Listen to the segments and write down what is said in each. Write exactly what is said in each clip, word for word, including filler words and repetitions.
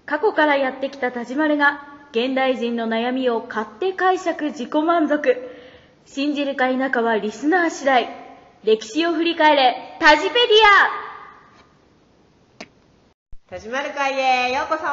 過去からやってきた田島るが現代人の悩みを勝手解釈自己満足。信じるか否かはリスナー次第。歴史を振り返れタジペディア。田島る会へようこそ。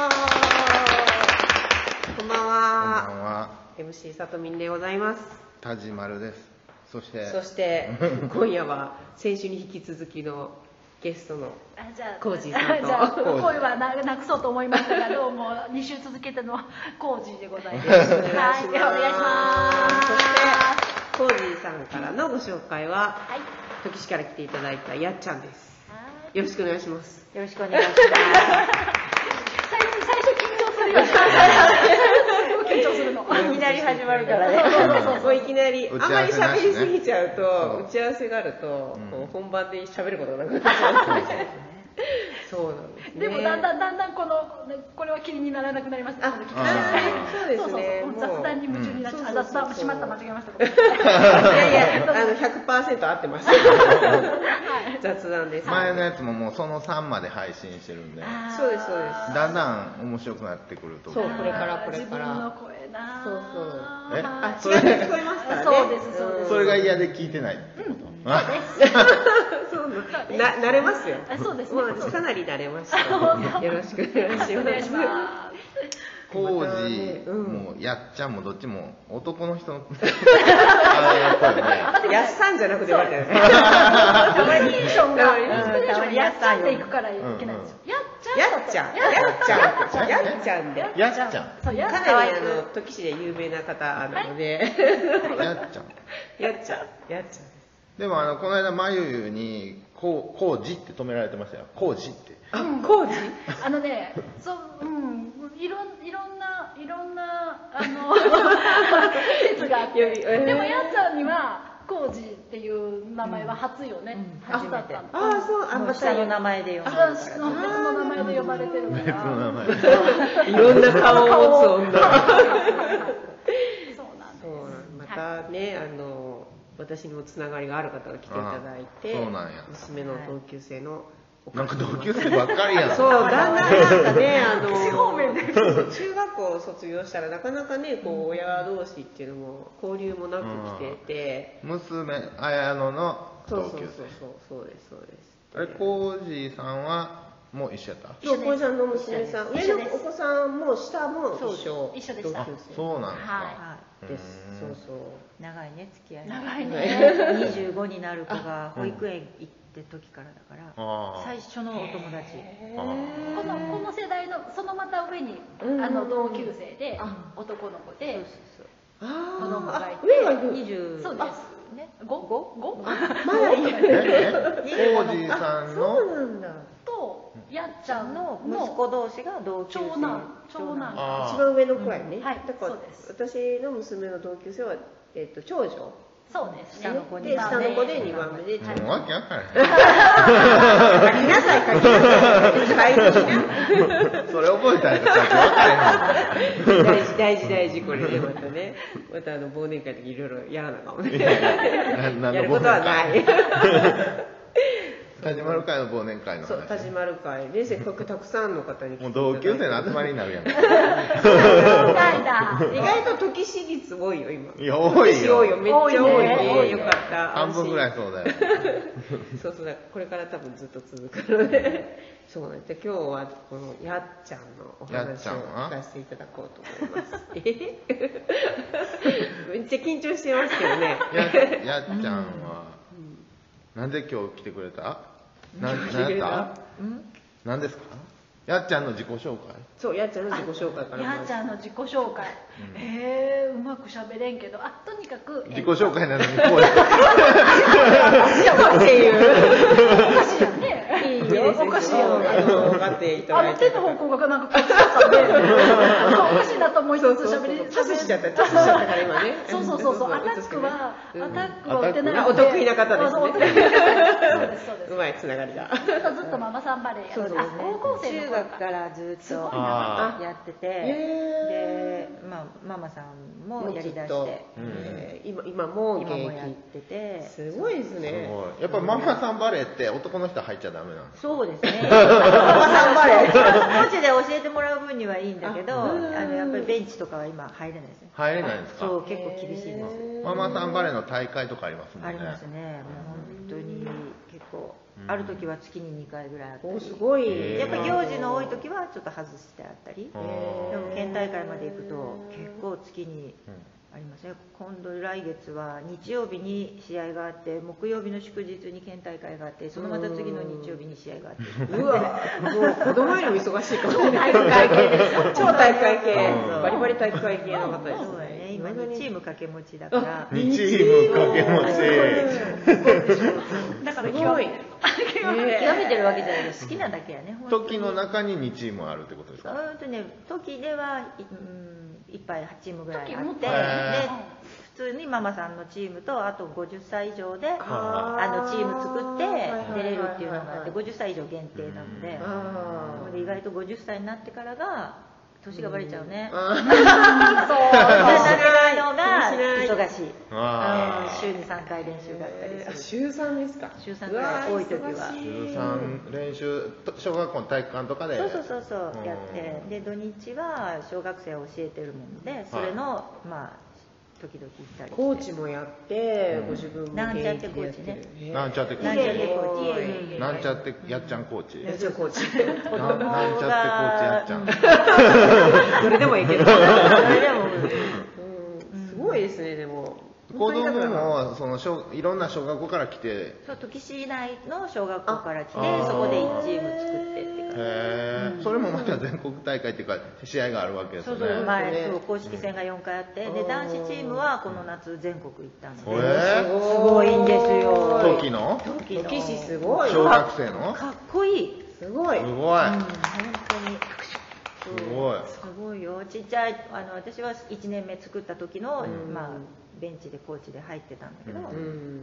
こんばんは。 こんばんは。 エムシー さとみんでございます。 田島るです。そしてそして今夜は先週に引き続きのゲストのコージーさんと。 じゃあ声はななくそうと思いましたが、どうもに週続けてのコージーでございます。はい、お願いします。 そしてコージーさんからのご紹介は、はい、時市から来ていただいたやっちゃんです。よろしくお願いします。 よろしくお願いします。最初最初緊張するよね。緊張するの。 いきなり始まるからね。そうそう、いきなりあんまり喋りすぎちゃうと、打ち合わせがあると、こう本番で喋ることがなくなっちゃう。そうなんですね。 でもだんだんだんだんこのこれは気にならなくなりました。 あ、そうですね。 雑談に夢中になっちゃう。雑談しまった、間違えました。いやいや、あの ひゃくパーセント 合ってます。雑談です。 前のやつももうそのさんまで配信してるんで、 そうですそうです。 だんだん面白くなってくると思う。 そう、これからこれから。 自分の声な。 そうそう。 え、 あ、違って聞こえますからね。 そうですそうです。 それが嫌で聞いてないってこと。 そうな、慣れますよ。 そうですね。 かなり慣れました。よろしくお願いします。 コージーもやっちゃんもどっちも男の人のあやっぱりね。 やっさんじゃなくてよかったよね。 たまにテンションがインスピレーションやっちゃんっていくからいけないんですよ。やっちゃん。 やっちゃん。やっちゃん。やっちゃんで。 やっちゃん。 そうやっかなりあの時市で有名な方なので。 やっちゃん。 やっちゃん。やっちゃん。 でもあのこの間まゆゆにこうコージって止められてましたよ。コージって。 あ、コージ？ あのね、そう、うん、いろんいろんないろんなあの説があって、でもやっちゃんにはコージっていう名前は初よね。初だったの。 ああ、そう、あんま下の名前で呼ばれてる。 別の名前で呼ばれてるから。 別の名前。 いろんな顔を持つ女。 そうなんです。 またね、あの。私にもつながりがある方が来ていただいて、 そうなんや。 娘の同級生のなんか同級生ばっかりやん。 そう、だんだんなんかね、あの方面で中学校を卒業したらなかなかね、こう親同士っていうのも交流もなく来てて、 娘綾乃の同級生。 そうそうそうそうですそうです。 あれコージーさんはもう一緒やった？ そう、コージさんの娘さん、上のお子さんも下も一緒。 一緒でした。 そうなんですか。 はい。です。そうそう。 長いね付き合い。 長いね。 にじゅうごになる子が保育園行って時からだから、最初のお友達。 このこの世代のそのまた上にあの同級生で男の子で子供がいて、 上がいる。 にじゅうそうですね。五五五？ まだいる。 コージーさんのそうなんだ。 とやっちゃんの息子同士が同級生。 長男長男。 一番上の子やね。 はい。 だから私の娘の同級生はえっと長女。 そうです。 下の子で下の子で二番目で。 もうわけわからへん。 書きなさい書きなさい。書いて。 それ覚えたら書きわからへん。 大事大事大事これねまたね。またあの忘年会の時いろいろやらなかもね。やることはない。 田島る会の忘年会の話。 そう、田島る会でせっかくたくさんの方に来ていただいて。 もう同級生の集まりになるやん。 意外と時市率多いよ今。 いや多いよ。 多いよ、めっちゃ多いね。よかった。 半分ぐらいそうだよ。 そうそう、これから多分ずっと続くので。そうなんです。今日はこのやっちゃんのお話を聞かせていただこうと思います。えめっちゃ緊張してますけどね。 やっちゃんはなんで今日来てくれた？なんなんだ？なんですか？やっちゃんの自己紹介？ そう、やっちゃんの自己紹介から。 やっちゃんの自己紹介。ええ、うまく喋れんけど、あ、とにかく自己紹介なのにこうやっていう。 おかしいよね。いいよ。おかしいよね。 分かっていただいて。 あの手の方向がなんかこっちだったんで、おかしいなと思いつつ喋り、 パスしちゃった、パスしちゃったから今ね。 そうそうそうそう、アタックは、アタックは打てない。 お得意な方ですね。 そうですそうです。 うまいつながりだ。 ずっとずっとママさんバレーやって、あ、高校生中学からずっとやってて、で、まあママさんもやりだして、 今今も今もやってて、 すごいですね。 やっぱママさんバレーって男の人入っちゃダメなんですか？ そうですね。 ママさんバレー。 ーチで教えてもらう分にはいいんだけど、あのやっぱりベンチとかは今入れないですね。 入れないんですか？ そう、結構厳しいです。 ママさんバレーの大会とかありますもんね。 ありますね。もう本当に結構、ある時は月ににかいぐらいあったり。 おすごい。 やっぱ行事の多い時はちょっと外してあったり。でも県大会まで行くと結構月にありますね。今度来月は日曜日に試合があって、木曜日の祝日に県大会があって、そのまた次の日曜日に試合があって。 うわ、もう子供よりも忙しいかもしれない。体育会系です。超体育会系。バリバリ体育会系の方です。 そうだね。今にチーム掛け持ちだから。 にチーム掛け持ち。 だから極め極めてるわけじゃないけど、好きなだけやね。 時の中ににチームあるってことですか？ うんとね、時ではいっぱいはちチームぐらいあって、で普通にママさんのチームと、あとごじゅっさい以上であのチーム作って出れるっていうのがあって、ごじゅっさい以上限定なので、で意外とごじゅっさいになってからが年がバレちゃうね。そう。なれないのが忙しい。週にさんかい練習があったりする。 週さんですか？ 週さんぐらい多い時は。 週さん練習、小学校の体育館とかで。 そうそうそうそうやって、で土日は小学生を教えてるもので、それのまあ時々行ったり。 コーチもやって、ご自分もなんちゃってコーチね。 なんちゃってコなんちゃってーチ。 コーチ。 なんちゃってやっちゃんコーチ。 やっちゃんコーチ。 なんちゃってコーチやっちゃん。 どれでもいいけど。 どれでも。 すごいですね、でも。 子供もその小いろんな小学校から来て、 そう土岐市内の小学校から来て、そこでいちチーム作ってって感じ。 へー、それもまた全国大会っていうか試合があるわけですよね。 そうそう前そう公式戦がよんかいあって、で男子チームはこの夏全国行ったので、 へー、 すごいんですよ。 時の時の土岐市すごい。 小学生のかっこいい。 すごい。 すごい。 うん、本当に。 すごい。 すごいよ。ちっちゃいあの私はいちねんめ作った時の、うん、まあベンチでコーチで入ってたんだけど、うん、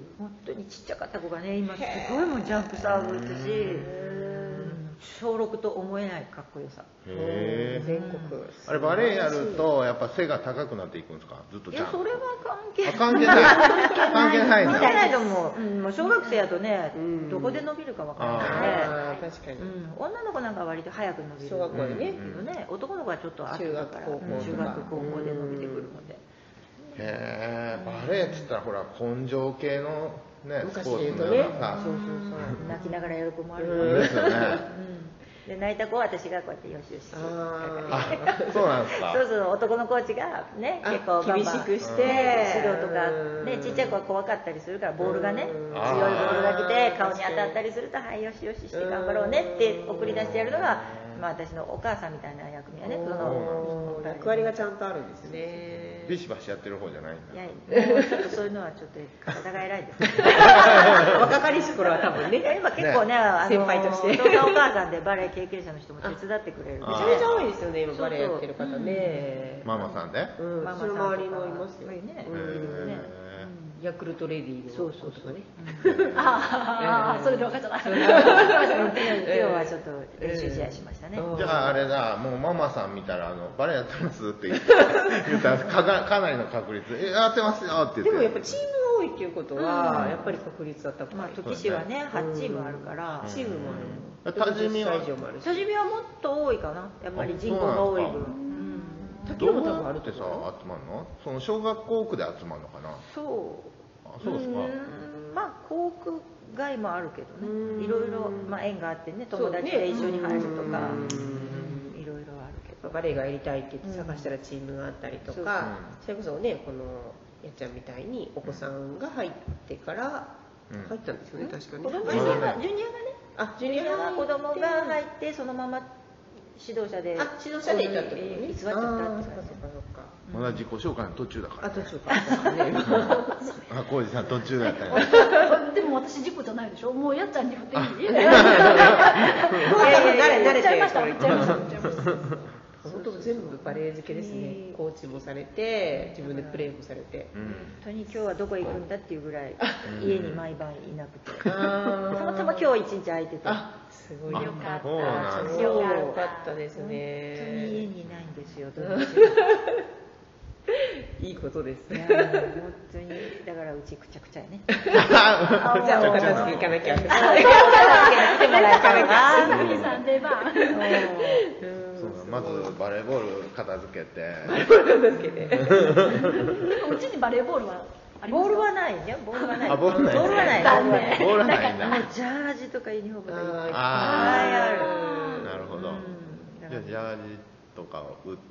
本当にちっちゃかった子がね今すごいもんジャンプサーブ打つし、小ろくと思えないかっこよさ。 へー、 全国。 あれバレエやるとやっぱ背が高くなっていくんですか？ずっとちゃんと。 いやそれは関係ない。 関係ない。関係ないんだ。 関係ないと思う。うん、もう小学生やとね、うん、どこで伸びるかわからないので、 あー確かに、 うん。女の子なんか割と早く伸びる。 小学校でね。 けどね、男の子はちょっと後だから、中学高校で伸びてくるので。 へー、バレエっつったらほら根性系のねスポーツのね。 ようなさ。 そうそうそう。泣きながらやる子もあるよね。ですよね。 で泣いた子は私がこうやってよしよし。 あ、そうなんですか。 そうそう男のコーチがね結構厳しくして指導とかねちっちゃい子は怖かったりするからボールがね強いボールが来て顔に当たったりするとはいよしよしして頑張ろうねって送り出してやるのがまあ私のお母さんみたいな役目やね。その役割がちゃんとあるんですね。 ビシバシやってる方じゃないんだ。 いやもうちょっとそういうのはちょっと体が偉いです。 若かりし頃は多分ね。 今結構ねあの先輩としてお父さんお母さんでバレエ経験者の人も手伝ってくれる。めめちゃめちゃ多いですよね今バレエやってる方ね。 ママさんで？ うん、 ママその周りもいますよね。 ヤクルトレディのそうそうとかね。 ああそれで分かっちゃった。 今日はちょっと練習試合しましたね。 じゃああれだ、もうママさん見たらあのバレエやってますって言って言ったらかかなりの確率えやってますよって言って。 でもやっぱチームが多いっていうことはやっぱり確率は高い。 まあ時市はねはちチームあるからチームもある。 多治見は多治見はもっと多いかな。やっぱり人口が多い分。 どうやってさ集まるの？その小学校区で集まるのかな？ そう。 あ、そうですか。 まあ校区外もあるけどね。いろいろまあ縁があってね友達で一緒に入るとかいろいろあるけど。 バレエがやりたいって言って探したらチームがあったりとか、それこそねこのやっちゃんみたいにお子さんが入ってから入ったんですよね確かに。 子供ジュニアがね。 あジュジュニアニアがが子供が入ってそのまま指導者であ指導者でいたってことね。 居座っちゃったって感じ。 まだ自己紹介の途中だから。 あ途中か。 あ、浩二さん途中だったね。 でも私事故じゃないでしょ。もうやっちゃんに振っていい？ いやいや慣れてちゃいました。言っちゃいました。言っちゃいました。 本当全部バレエ漬けですね。コーチもされて自分でプレーもされて。 本当に今日はどこ行くんだっていうぐらい家に毎晩いなくて。たまたま今日一日空いてて。 すごいよかった。 そうよかったですね。 本当に家にいないんですよ。 いいことです。 いや本当にだからうちくちゃくちゃやね。 じゃあお片付け行かなきゃ。 来てもらえたらな。 すみさん出番。 まずバレーボール片付けて。 バレーボール片付けて。 うちにバレーボールはありますか？ ボールはないね。ボールはない。 あ、ボールない。 ボールはない。 ボールはないんだ。 もうジャージとかユニフォームとかいっぱいあある。 なるほど。じゃあジャージとかを売って、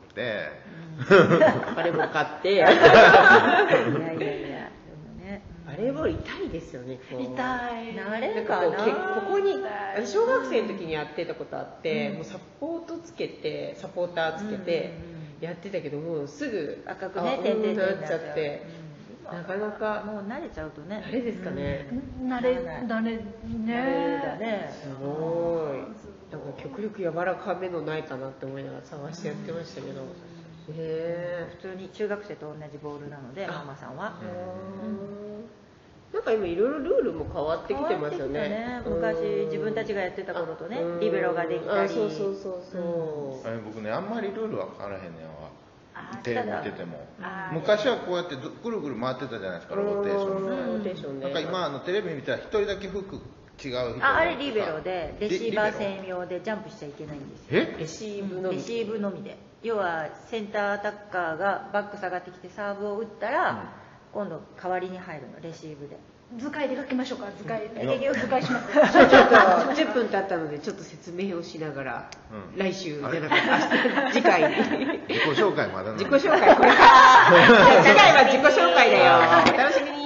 バレーボール買って。いやいやいや。 バレーボール痛いですよね。 痛い。 慣れるかな。ここに小学生の時にやってたことあって、もうサポートつけてサポーターつけてやってたけどもうすぐ赤くね点々 なっちゃって、なかなかもう慣れちゃうとね。 慣れですかね。 慣れ慣れね。 すごい。なんか極力柔らかめのないかなって思いながら探してやってましたけど。へ普通に中学生と同じボールなのでママさんは。 なんか今いろいろルールも変わってきてますよね。 昔自分たちがやってた頃とね、リベロができたり。 そうそうそうそう。 僕ねあんまりルールは変わらへんねんわ。手見てても。昔はこうやってぐるぐる回ってたじゃないですかローテーション。 ローテーションね。 なんか今あのテレビ見たら一人だけ服違う人。 あ、あれリベロでレシーバー専用でジャンプしちゃいけないんですよ。 え？ レシーブのみ。 レシーブのみで。要はセンターアタッカーがバック下がってきてサーブを打ったら、今度代わりに入るのレシーブで。 図解で書きましょうか。図解で図解します。 ちょっとじゅっぷん経ったのでちょっと説明をしながら、来週じゃなくて明日次回に自己紹介まだ自己紹介これから次回は自己紹介だよ。お楽しみに。